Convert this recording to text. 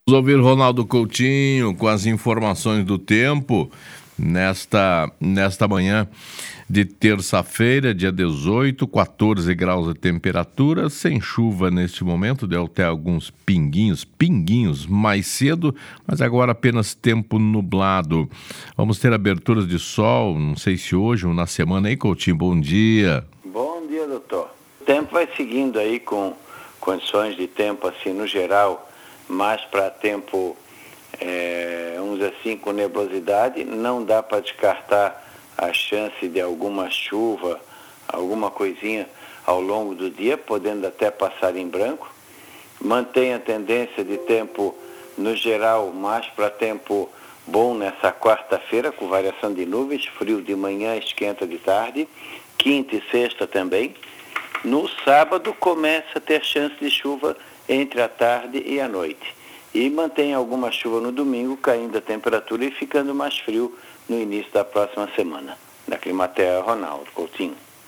Vamos ouvir Ronaldo Coutinho com as informações do tempo nesta manhã de terça-feira, dia 18, 14 graus de temperatura, sem chuva neste momento, deu até alguns pinguinhos mais cedo, mas agora apenas tempo nublado. Vamos ter aberturas de sol, não sei se hoje ou na semana, hein, Coutinho? Bom dia. Bom dia, doutor. O tempo vai seguindo aí com condições de tempo assim no geral, mais para tempo, vamos dizer assim, com nebulosidade. Não dá para descartar a chance de alguma chuva, alguma coisinha ao longo do dia, podendo até passar em branco. Mantém a tendência de tempo, no geral, mais para tempo bom nessa quarta-feira, com variação de nuvens, frio de manhã, esquenta de tarde, quinta e sexta também. No sábado começa a ter chance de chuva entre a tarde e a noite. E mantém alguma chuva no domingo, caindo a temperatura e ficando mais frio no início da próxima semana. Da Climatea, Ronaldo Coutinho.